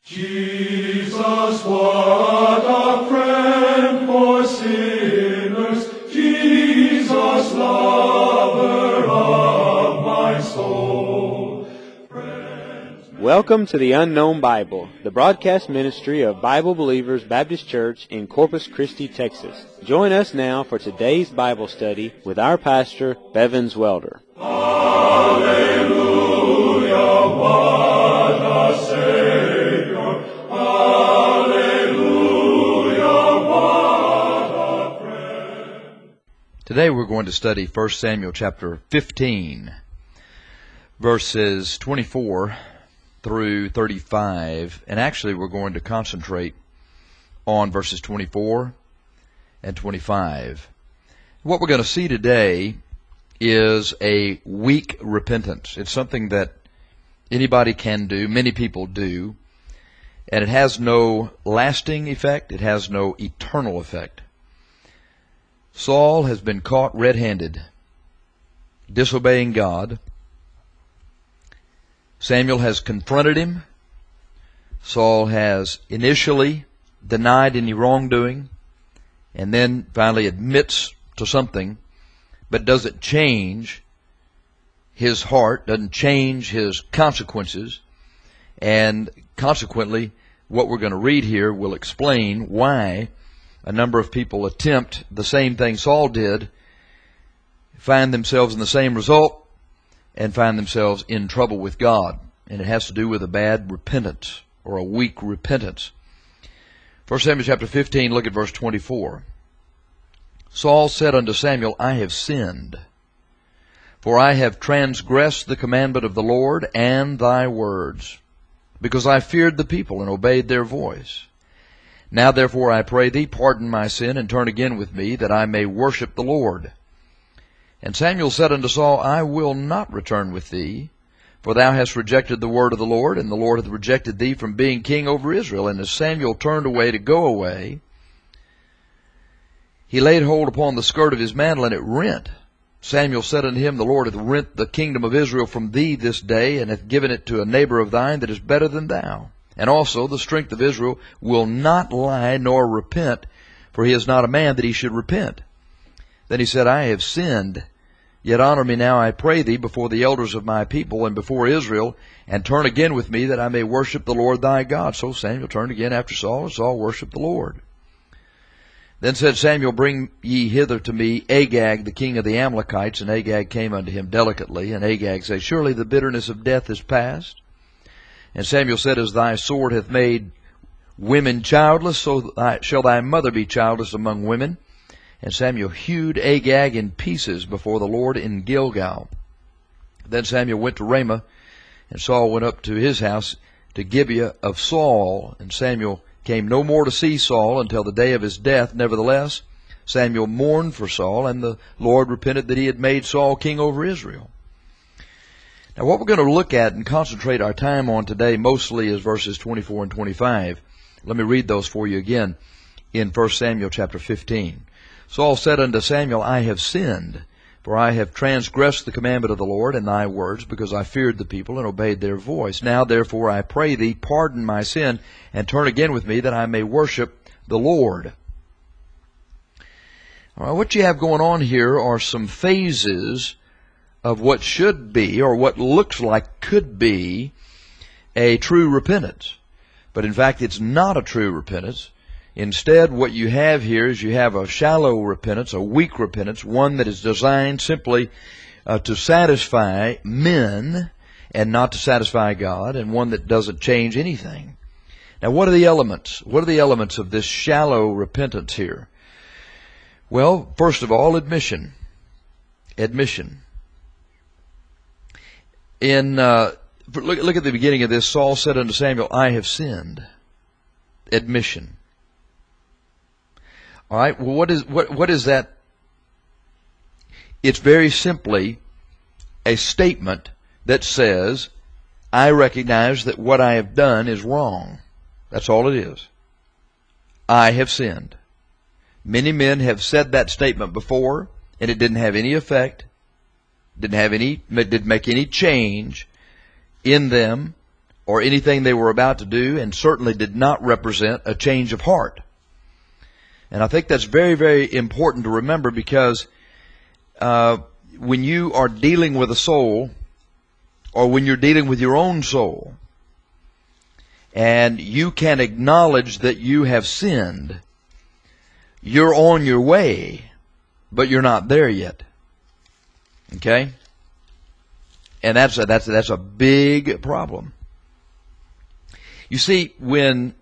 Jesus, what a friend for sinners, Jesus, lover of my soul. Welcome to the Unknown Bible, the broadcast ministry of Bible Believers Baptist Church in Corpus Christi, Texas. Join us now for today's Bible study with our pastor, Bevins Welder. Hallelujah, what a Savior. Hallelujah, what a friend. Today we're going to study 1 Samuel chapter 15, verses 24 through 35, and actually we're going to concentrate on verses 24 and 25. What we're going to see today is a weak repentance. It's something that anybody can do, many people do, and it has no lasting effect, it has no eternal effect. Saul has been caught red-handed, disobeying God. Samuel has confronted him. Saul has initially denied any wrongdoing, and then finally admits to something, but doesn't change his heart, doesn't change his consequences, and consequently, what we're going to read here will explain why a number of people attempt the same thing Saul did, find themselves in the same result, and find themselves in trouble with God. And it has to do with a bad repentance, or a weak repentance. 1 Samuel chapter 15, look at verse 24. Saul said unto Samuel, I have sinned, for I have transgressed the commandment of the Lord and thy words, because I feared the people and obeyed their voice. Now therefore I pray thee, pardon my sin, and turn again with me, that I may worship the Lord. And Samuel said unto Saul, I will not return with thee, for thou hast rejected the word of the Lord, and the Lord hath rejected thee from being king over Israel. And as Samuel turned away to go away, he laid hold upon the skirt of his mantle, and it rent. Samuel said unto him, The Lord hath rent the kingdom of Israel from thee this day, and hath given it to a neighbor of thine that is better than thou. And also the strength of Israel will not lie nor repent, for he is not a man that he should repent. Then he said, I have sinned. Yet honor me now, I pray thee, before the elders of my people and before Israel, and turn again with me, that I may worship the Lord thy God. So Samuel turned again after Saul, and Saul worshipped the Lord. Then said Samuel, Bring ye hither to me Agag, the king of the Amalekites. And Agag came unto him delicately. And Agag said, Surely the bitterness of death is past. And Samuel said, As thy sword hath made women childless, so shall thy mother be childless among women. And Samuel hewed Agag in pieces before the Lord in Gilgal. Then Samuel went to Ramah, and Saul went up to his house to Gibeah of Saul. And Samuel came no more to see Saul until the day of his death. Nevertheless, Samuel mourned for Saul, and the Lord repented that he had made Saul king over Israel. Now what we're going to look at and concentrate our time on today mostly is verses 24 and 25. Let me read those for you again in 1 Samuel chapter 15. Saul said unto Samuel, I have sinned, for I have transgressed the commandment of the Lord and thy words, because I feared the people and obeyed their voice. Now therefore I pray thee, pardon my sin, and turn again with me, that I may worship the Lord. All right, what you have going on here are some phases of what should be, or what looks like could be, a true repentance. But in fact, it's not a true repentance. Instead, what you have here is you have a shallow repentance, a weak repentance, one that is designed simply to satisfy men and not to satisfy God, and one that doesn't change anything. Now, what are the elements? What are the elements of this shallow repentance here? Well, first of all, admission. Admission. Look at the beginning of this. Saul said unto Samuel, I have sinned. Admission. All right, well, what is that? It's very simply a statement that says, I recognize that what I have done is wrong. That's all it is. I have sinned. Many men have said that statement before, and it didn't have any effect, didn't make any change in them or anything they were about to do, and certainly did not represent a change of heart. And I think that's very, very important to remember, because when you are dealing with a soul, or when you're dealing with your own soul, and you can acknowledge that you have sinned, you're on your way, but you're not there yet. Okay? And that's a big problem. You see, when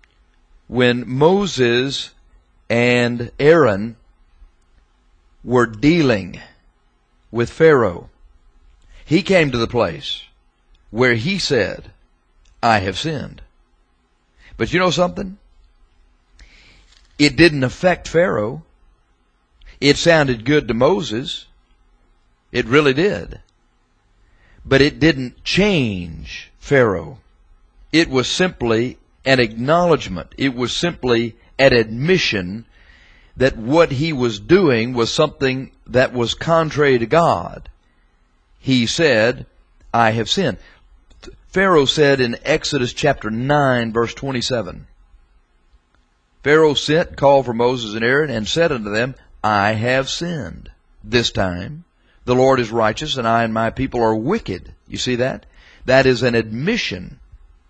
Moses and Aaron were dealing with Pharaoh, he came to the place where he said, I have sinned. But you know something? It didn't affect Pharaoh. It sounded good to Moses. It really did. But it didn't change Pharaoh. It was simply an acknowledgement. It was simply an admission that what he was doing was something that was contrary to God. He said, I have sinned. Pharaoh said in Exodus chapter 9, verse 27, Pharaoh sent, called for Moses and Aaron, and said unto them, I have sinned this time. The Lord is righteous, and I and my people are wicked. You see that? That is an admission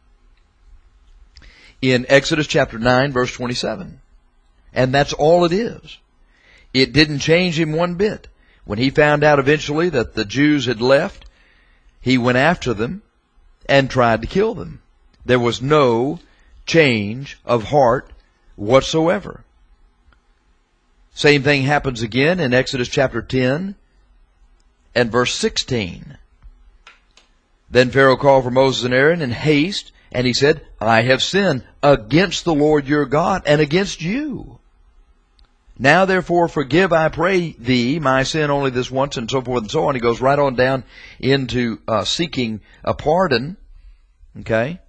in Exodus chapter 9, verse 27. And that's all it is. It didn't change him one bit. When he found out eventually that the Jews had left, he went after them and tried to kill them. There was no change of heart whatsoever. Same thing happens again in Exodus chapter 10 and verse 16. Then Pharaoh called for Moses and Aaron in haste, and he said, I have sinned against the Lord your God and against you. Now therefore forgive, I pray thee, my sin only this once, and so forth and so on. He goes right on down into seeking a pardon. Okay?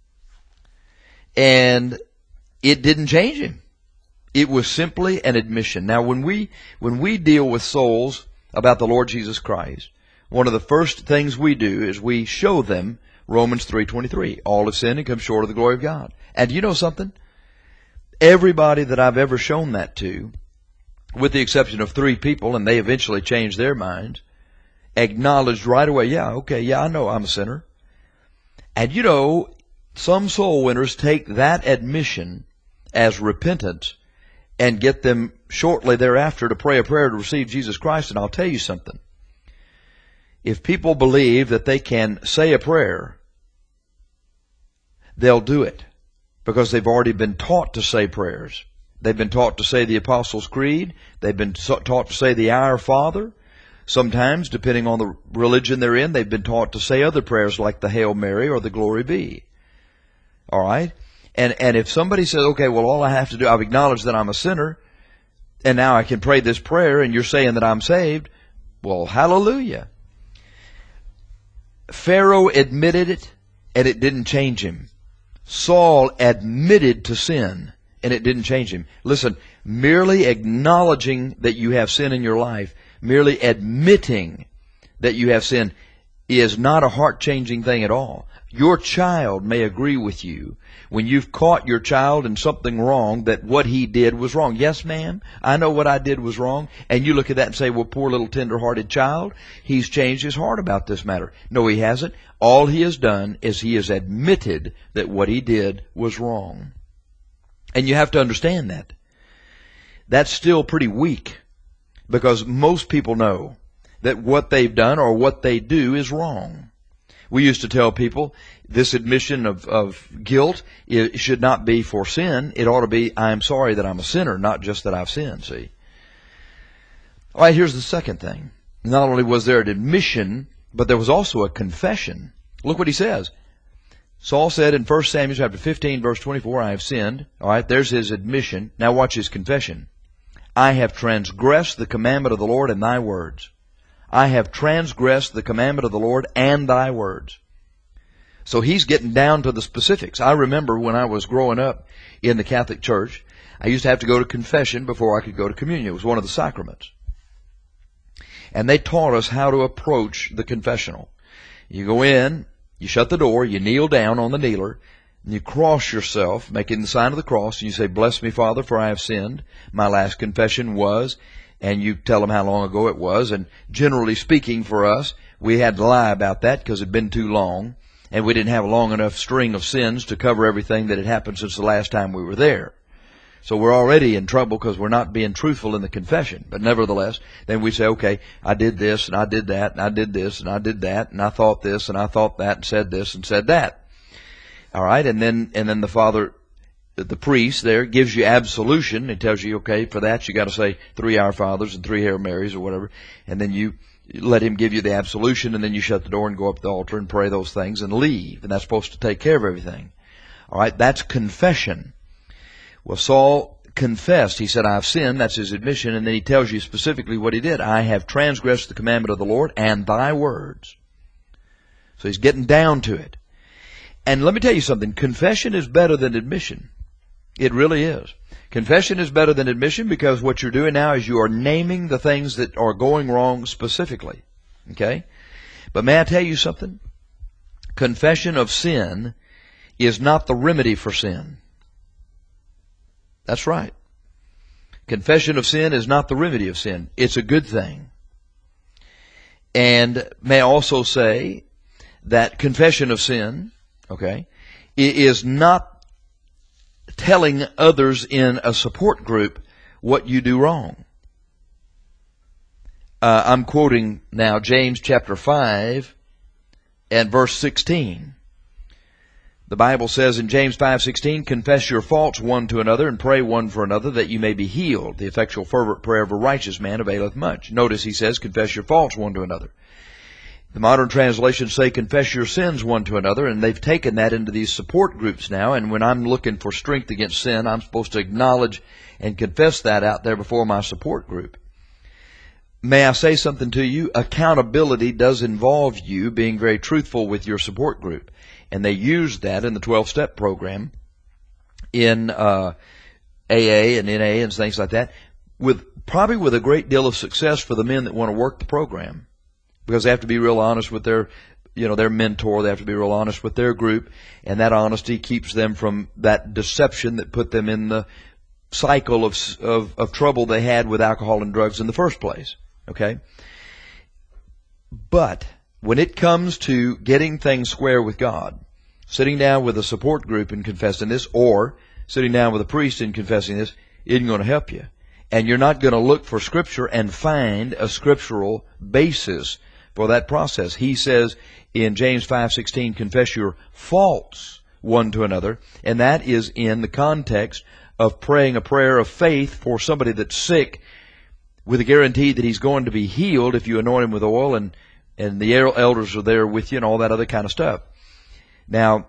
And it didn't change him. It was simply an admission. Now when we deal with souls about the Lord Jesus Christ, one of the first things we do is we show them Romans 3:23. All have sinned and come short of the glory of God. And you know something? Everybody that I've ever shown that to, with the exception of 3 people, and they eventually changed their minds, acknowledged right away, I know I'm a sinner. And you know, some soul winners take that admission as repentance and get them shortly thereafter to pray a prayer to receive Jesus Christ. And I'll tell you something. If people believe that they can say a prayer, they'll do it, because they've already been taught to say prayers. They've been taught to say the Apostles' Creed. They've been taught to say the Our Father. Sometimes, depending on the religion they're in, they've been taught to say other prayers like the Hail Mary or the Glory Be. All right? And if somebody says, okay, well, all I have to do, I've acknowledged that I'm a sinner, and now I can pray this prayer, and you're saying that I'm saved, well, hallelujah. Pharaoh admitted it, and it didn't change him. Saul admitted to sin, and it didn't change him. Listen, merely acknowledging that you have sin in your life, merely admitting that you have sin, is not a heart-changing thing at all. Your child may agree with you when you've caught your child in something wrong, that what he did was wrong. Yes, ma'am, I know what I did was wrong. And you look at that and say, well, poor little tender-hearted child, he's changed his heart about this matter. No, he hasn't. All he has done is he has admitted that what he did was wrong. And you have to understand that. That's still pretty weak, because most people know that what they've done or what they do is wrong. We used to tell people this admission of guilt, it should not be for sin. It ought to be, I'm sorry that I'm a sinner, not just that I've sinned, see. All right, here's the second thing. Not only was there an admission, but there was also a confession. Look what he says. Saul said in 1 Samuel chapter 15, verse 24, I have sinned. All right, there's his admission. Now watch his confession. I have transgressed the commandment of the Lord and thy words. I have transgressed the commandment of the Lord and thy words. So he's getting down to the specifics. I remember when I was growing up in the Catholic Church, I used to have to go to confession before I could go to communion. It was one of the sacraments. And they taught us how to approach the confessional. You go in, You shut the door, you kneel down on the kneeler, and you cross yourself, making the sign of the cross, and you say, "Bless me, Father, for I have sinned. My last confession was," and you tell them how long ago it was. And generally speaking for us, we had to lie about that because it had been too long, and we didn't have a long enough string of sins to cover everything that had happened since the last time we were there. So we're already in trouble because we're not being truthful in the confession. But nevertheless, then we say, okay, I did this, and I did that, and I did this, and I did that, and I thought this, and I thought that, and said this, and said that. All right, and then the Father, the priest there, gives you absolution. He tells you, okay, for that you got to say 3 Our Fathers and 3 Hail Marys or whatever. And then you let him give you the absolution, and then you shut the door and go up to the altar and pray those things and leave. And that's supposed to take care of everything. All right, that's confession. Well, Saul confessed. He said, "I've sinned." That's his admission. And then he tells you specifically what he did. "I have transgressed the commandment of the Lord and thy words." So he's getting down to it. And let me tell you something. Confession is better than admission. It really is. Confession is better than admission because what you're doing now is you are naming the things that are going wrong specifically. Okay? But may I tell you something? Confession of sin is not the remedy for sin. That's right. Confession of sin is not the remedy of sin. It's a good thing. And may I also say that confession of sin, okay, is not telling others in a support group what you do wrong. I'm quoting now James chapter 5 and verse 16. The Bible says in James 5:16, "Confess your faults one to another and pray one for another that you may be healed. The effectual fervent prayer of a righteous man availeth much." Notice he says, confess your faults one to another. The modern translations say confess your sins one to another, and they've taken that into these support groups now. And when I'm looking for strength against sin, I'm supposed to acknowledge and confess that out there before my support group. May I say something to you? Accountability does involve you being very truthful with your support group. And they use that in the 12-step program in AA and NA and things like that, probably with a great deal of success for the men that want to work the program. Because they have to be real honest with their mentor. They have to be real honest with their group. And that honesty keeps them from that deception that put them in the cycle of trouble they had with alcohol and drugs in the first place. Okay? But when it comes to getting things square with God, sitting down with a support group and confessing this, or sitting down with a priest and confessing this, isn't going to help you. And you're not going to look for Scripture and find a scriptural basis for that process. He says in James 5:16, confess your faults one to another, and that is in the context of praying a prayer of faith for somebody that's sick with a guarantee that he's going to be healed if you anoint him with oil and the elders are there with you and all that other kind of stuff. Now,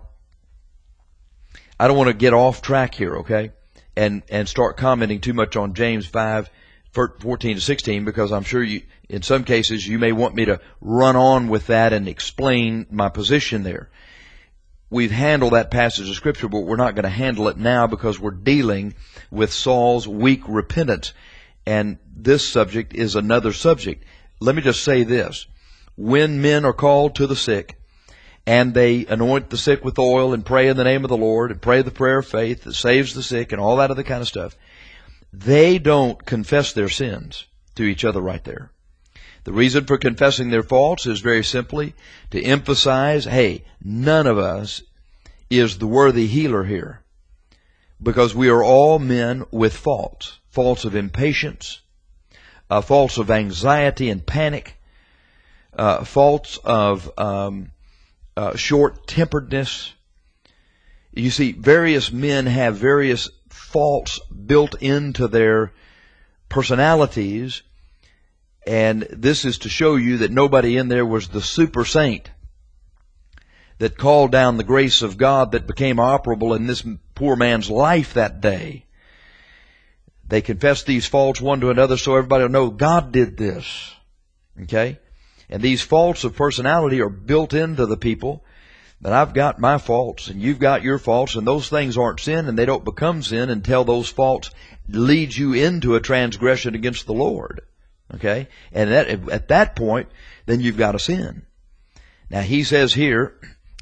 I don't want to get off track here, okay, and start commenting too much on James 5:14 to 16, because I'm sure you, in some cases, you may want me to run on with that and explain my position there. We've handled that passage of Scripture, but we're not going to handle it now because we're dealing with Saul's weak repentance, and this subject is another subject. Let me just say this. When men are called to the sick, and they anoint the sick with oil and pray in the name of the Lord and pray the prayer of faith that saves the sick and all that other kind of stuff, they don't confess their sins to each other right there. The reason for confessing their faults is very simply to emphasize, hey, none of us is the worthy healer here, because we are all men with faults. Faults of impatience, faults of anxiety and panic, faults of short-temperedness. You see, various men have various faults built into their personalities, and this is to show you that nobody in there was the super saint that called down the grace of God that became operable in this poor man's life that day. They confess these faults one to another so everybody will know God did this. Okay? And these faults of personality are built into the people, that I've got my faults and you've got your faults, and those things aren't sin, and they don't become sin until those faults lead you into a transgression against the Lord. Okay? And at that point, then you've got a sin. Now he says here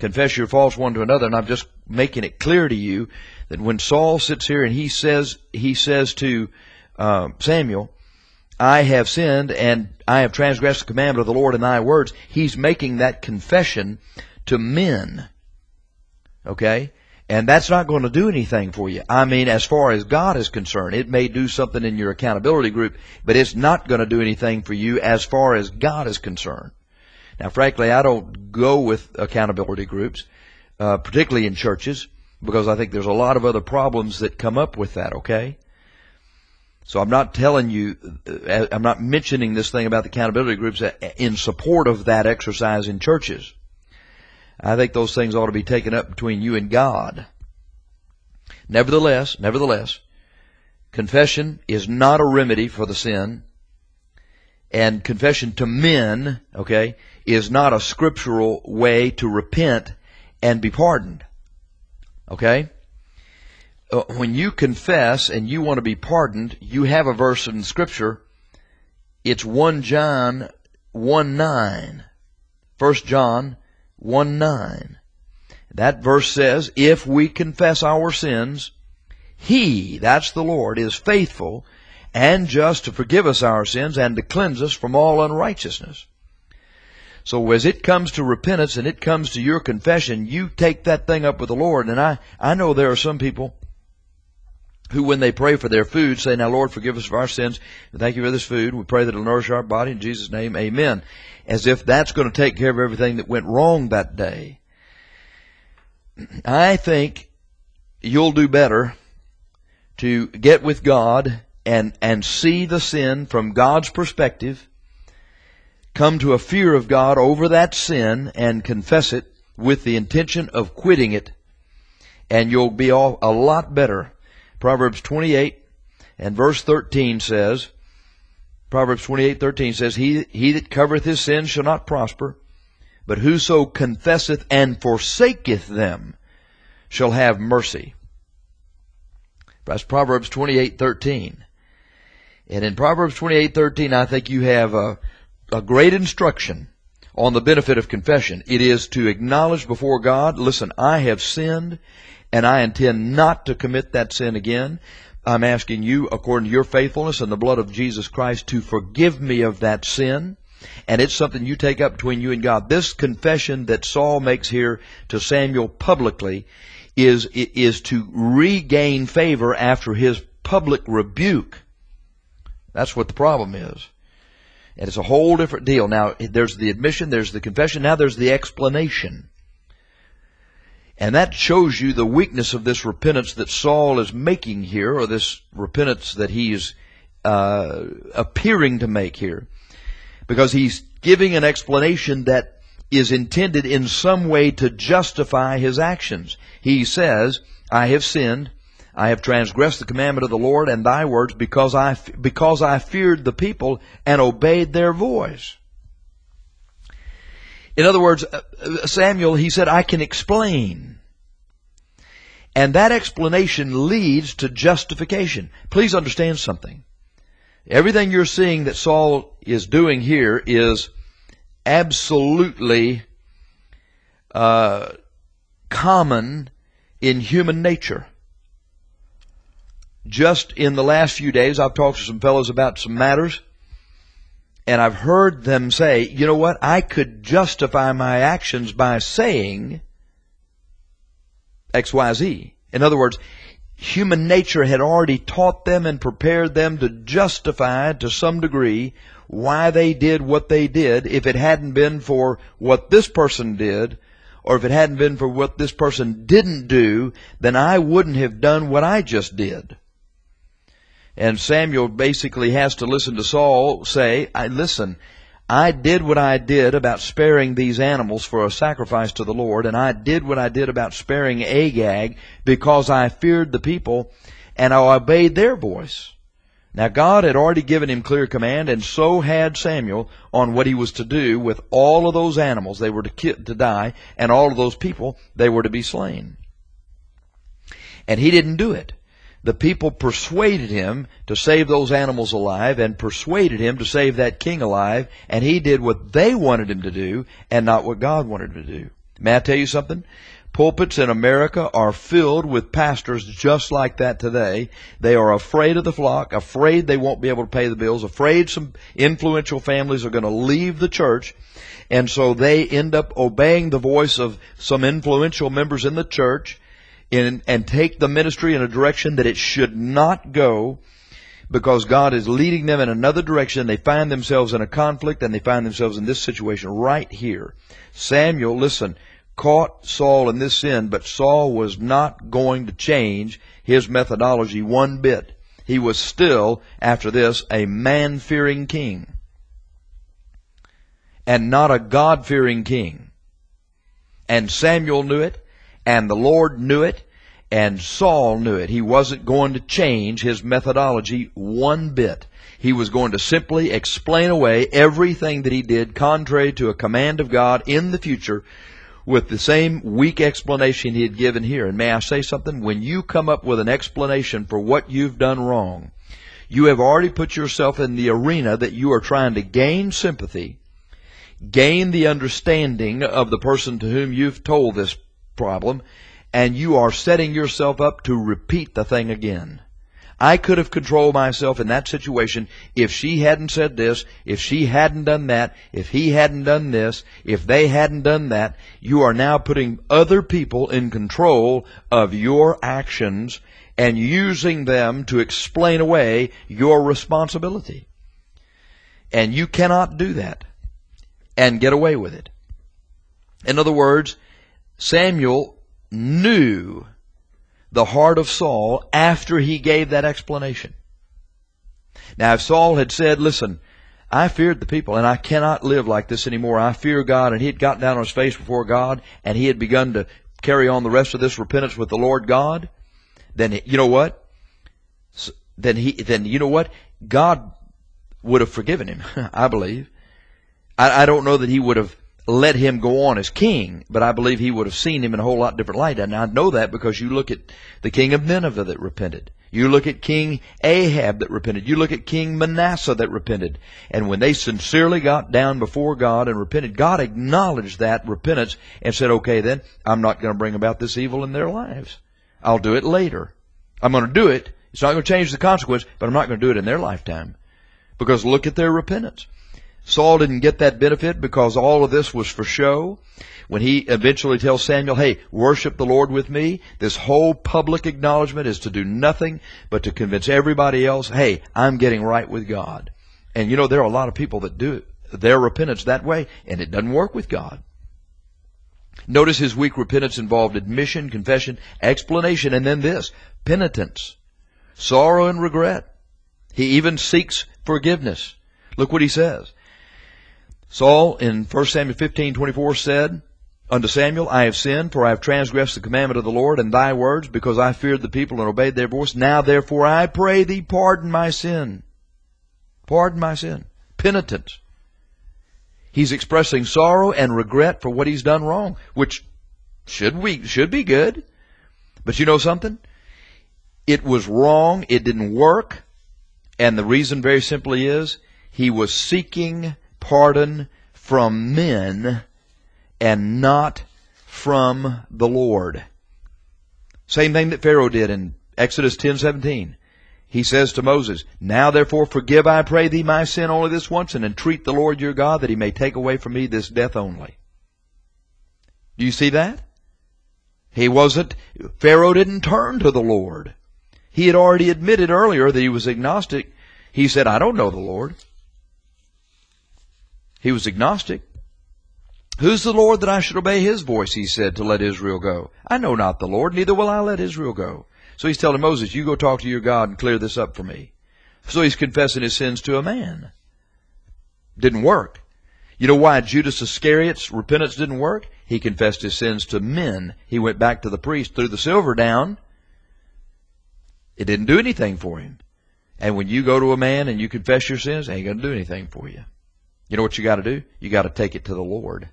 Confess your faults one to another. And I'm just making it clear to you that when Saul sits here and he says to Samuel, I have sinned and I have transgressed the commandment of the Lord in thy words, he's making that confession to men. Okay? And that's not going to do anything for you. I mean, as far as God is concerned, it may do something in your accountability group, but it's not going to do anything for you as far as God is concerned. Now, frankly, I don't go with accountability groups, particularly in churches, because I think there's a lot of other problems that come up with that, okay? So I'm not telling you, I'm not mentioning this thing about the accountability groups in support of that exercise in churches. I think those things ought to be taken up between you and God. Nevertheless, confession is not a remedy for the sin, and confession to men, okay, is not a scriptural way to repent and be pardoned. Okay? When you confess and you want to be pardoned, you have a verse in Scripture. It's 1 John 1:9. 1 John 1:9. That verse says, if we confess our sins, He, that's the Lord, is faithful and just to forgive us our sins and to cleanse us from all unrighteousness. So as it comes to repentance and it comes to your confession, you take that thing up with the Lord. And I know there are some people who, when they pray for their food, say, now, Lord, forgive us of our sins. Thank you for this food. We pray that it'll nourish our body. In Jesus' name, amen. As if that's going to take care of everything that went wrong that day. I think you'll do better to get with God and see the sin from God's perspective, come to a fear of God over that sin and confess it with the intention of quitting it, and you'll be a lot better. Proverbs 28 and verse 13 says, Proverbs 28:13 says, He that covereth his sins shall not prosper, but whoso confesseth and forsaketh them shall have mercy. That's Proverbs 28:13. And in Proverbs 28:13, I think you have a great instruction on the benefit of confession. It is to acknowledge before God, listen, I have sinned, and I intend not to commit that sin again. I'm asking you, according to your faithfulness and the blood of Jesus Christ, to forgive me of that sin. And it's something you take up between you and God. This confession that Saul makes here to Samuel publicly is to regain favor after his public rebuke. That's what the problem is. And it's a whole different deal. Now, there's the admission, there's the confession, now there's the explanation. And that shows you the weakness of this repentance that Saul is making here, or this repentance that he's appearing to make here. Because he's giving an explanation that is intended in some way to justify his actions. He says, I have sinned, I have transgressed the commandment of the Lord and thy words because I feared the people and obeyed their voice. In other words, Samuel, he said, I can explain. And that explanation leads to justification. Please understand something. Everything you're seeing that Saul is doing here is absolutely common in human nature. Just in the last few days, I've talked to some fellows about some matters, and I've heard them say, you know what, I could justify my actions by saying XYZ. In other words, human nature had already taught them and prepared them to justify to some degree why they did what they did. If it hadn't been for what this person did, or if it hadn't been for what this person didn't do, then I wouldn't have done what I just did. And Samuel basically has to listen to Saul say, listen, I did what I did about sparing these animals for a sacrifice to the Lord, and I did what I did about sparing Agag because I feared the people and I obeyed their voice. Now God had already given him clear command, and so had Samuel, on what he was to do with all of those animals. They were to die, and all of those people, they were to be slain. And he didn't do it. The people persuaded him to save those animals alive and persuaded him to save that king alive, and he did what they wanted him to do and not what God wanted him to do. May I tell you something? Pulpits in America are filled with pastors just like that today. They are afraid of the flock, afraid they won't be able to pay the bills, afraid some influential families are going to leave the church, and so they end up obeying the voice of some influential members in the church and take the ministry in a direction that it should not go, because God is leading them in another direction. They find themselves in a conflict, and they find themselves in this situation right here. Samuel, listen, caught Saul in this sin, but Saul was not going to change his methodology one bit. He was still, after this, a man-fearing king, and not a God-fearing king. And Samuel knew it, and the Lord knew it, and Saul knew it. He wasn't going to change his methodology one bit. He was going to simply explain away everything that he did contrary to a command of God in the future with the same weak explanation he had given here. And may I say something? When you come up with an explanation for what you've done wrong, you have already put yourself in the arena that you are trying to gain sympathy, gain the understanding of the person to whom you've told this problem, and you are setting yourself up to repeat the thing again. I could have controlled myself in that situation if she hadn't said this, if she hadn't done that, if he hadn't done this, if they hadn't done that. You are now putting other people in control of your actions and using them to explain away your responsibility. And you cannot do that and get away with it. In other words, Samuel knew the heart of Saul after he gave that explanation. Now, if Saul had said, listen, I feared the people and I cannot live like this anymore. I fear God, and he had gotten down on his face before God and he had begun to carry on the rest of this repentance with the Lord God, then you know what? Then you know what? God would have forgiven him, I believe. I don't know that he would have let him go on as king, but I believe he would have seen him in a whole lot different light. And I know that because you look at the king of Nineveh that repented. You look at King Ahab that repented. You look at King Manasseh that repented. And when they sincerely got down before God and repented, God acknowledged that repentance and said, okay, then I'm not going to bring about this evil in their lives. I'll do it later. I'm going to do it. It's not going to change the consequence, but I'm not going to do it in their lifetime. Because look at their repentance. Saul didn't get that benefit because all of this was for show. When he eventually tells Samuel, hey, worship the Lord with me, this whole public acknowledgement is to do nothing but to convince everybody else, hey, I'm getting right with God. And you know, there are a lot of people that do their repentance that way, and it doesn't work with God. Notice his weak repentance involved admission, confession, explanation, and then this, penitence, sorrow and regret. He even seeks forgiveness. Look what he says. Saul in 1 Samuel 15:24 said unto Samuel, I have sinned, for I have transgressed the commandment of the Lord and thy words, because I feared the people and obeyed their voice. Now therefore I pray thee, pardon my sin. Pardon my sin. Penitence. He's expressing sorrow and regret for what he's done wrong, which should be good. But you know something? It was wrong. It didn't work. And the reason very simply is he was seeking pardon from men and not from the Lord. Same thing that Pharaoh did in Exodus 10:17. He says to Moses, now therefore forgive, I pray thee, my sin only this once, and entreat the Lord your God that he may take away from me this death only. Do you see that? Pharaoh didn't turn to the Lord. He had already admitted earlier that he was agnostic. He said, I don't know the Lord. He was agnostic. Who's the Lord that I should obey his voice, he said, to let Israel go? I know not the Lord, neither will I let Israel go. So he's telling Moses, you go talk to your God and clear this up for me. So he's confessing his sins to a man. Didn't work. You know why Judas Iscariot's repentance didn't work? He confessed his sins to men. He went back to the priest, threw the silver down. It didn't do anything for him. And when you go to a man and you confess your sins, it ain't going to do anything for you. You know what you got to do? You got to take it to the Lord.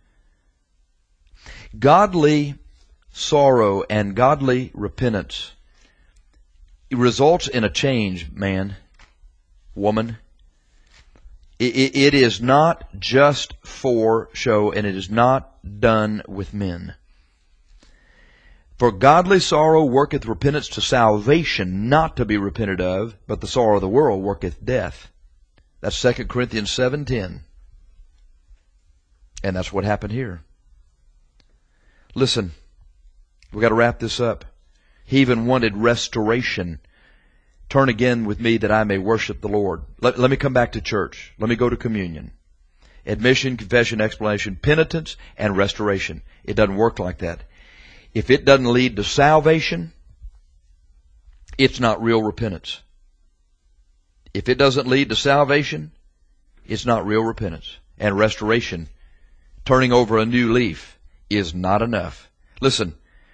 Godly sorrow and godly repentance results in a change, man, woman. It is not just for show, and it is not done with men. For godly sorrow worketh repentance to salvation, not to be repented of, but the sorrow of the world worketh death. That's 2 Corinthians 7:10. And that's what happened here. Listen, we've got to wrap this up. He even wanted restoration. Turn again with me that I may worship the Lord. Let me come back to church. Let me go to communion. Admission, confession, explanation, penitence, and restoration. It doesn't work like that. If it doesn't lead to salvation, it's not real repentance. If it doesn't lead to salvation, it's not real repentance. And restoration, turning over a new leaf, is not enough. Listen,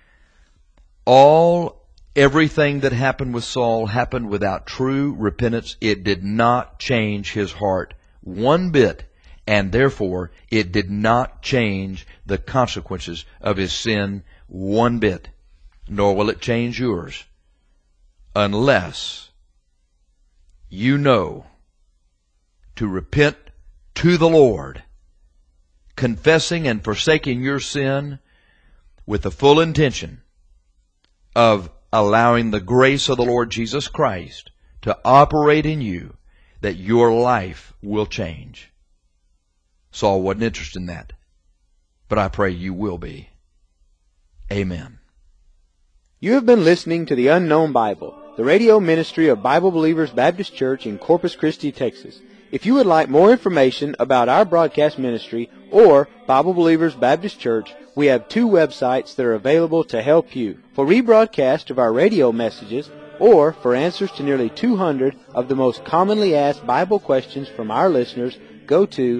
everything that happened with Saul happened without true repentance. It did not change his heart one bit, and therefore it did not change the consequences of his sin one bit, nor will it change yours, unless you know to repent to the Lord, confessing and forsaking your sin with the full intention of allowing the grace of the Lord Jesus Christ to operate in you, that your life will change. Saul wasn't interested in that, but I pray you will be. Amen. You have been listening to the Unknown Bible, the radio ministry of Bible Believers Baptist Church in Corpus Christi, Texas. If you would like more information about our broadcast ministry or Bible Believers Baptist Church, we have 2 websites that are available to help you. For rebroadcast of our radio messages, or for answers to nearly 200 of the most commonly asked Bible questions from our listeners, go to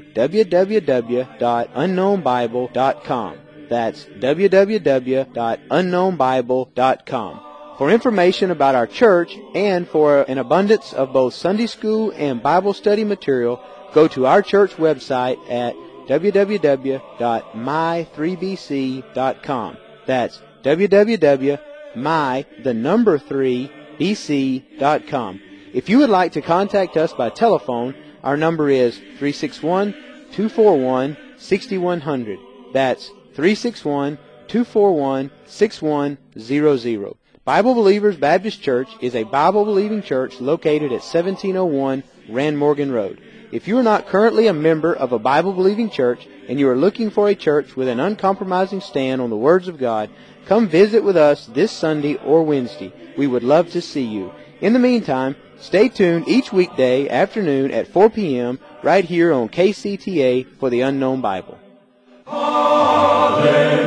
www.unknownbible.com. That's www.unknownbible.com. For information about our church and for an abundance of both Sunday school and Bible study material, go to our church website at www.my3bc.com. That's www.my3bc.com. If you would like to contact us by telephone, our number is 361-241-6100. That's 361-241-6100. Bible Believers Baptist Church is a Bible-believing church located at 1701 Rand Morgan Road. If you are not currently a member of a Bible-believing church and you are looking for a church with an uncompromising stand on the words of God, come visit with us this Sunday or Wednesday. We would love to see you. In the meantime, stay tuned each weekday afternoon at 4 p.m. right here on KCTA for the Unknown Bible. Hallelujah.